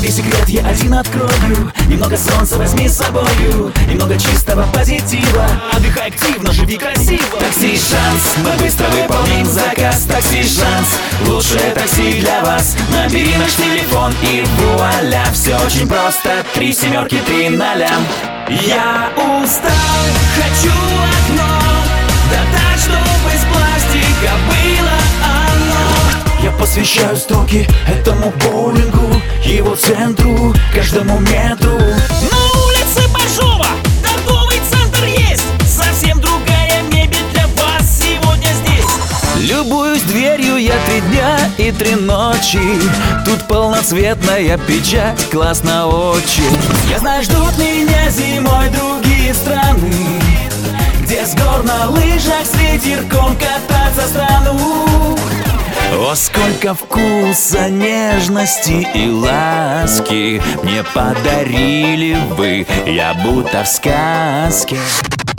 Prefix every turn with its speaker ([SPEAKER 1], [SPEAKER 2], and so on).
[SPEAKER 1] И секрет я один открою: немного солнца возьми с собою, немного чистого позитива. Отдыхай активно, живи красиво. Такси шанс, мы быстро выполним заказ. Такси шанс, лучшее такси для вас. Набери наш телефон и вуаля, все очень просто. 3 семерки, 3 0. Я устал, хочу окно, да так, чтобы из пластика было оно. Я посвящаю строки этому боулингу, его центру, каждому метру.
[SPEAKER 2] На улице Большого торговый центр есть. Совсем другая мебель для вас сегодня здесь.
[SPEAKER 1] Любуюсь дверью я 3 дня и 3 ночи. Тут полноцветная печать, классно очень. Я знаю, ждут меня зимой другие страны, где с гор на лыжах с ветерком кататься стану. О, сколько вкуса, нежности и ласки мне подарили вы, я будто в сказке.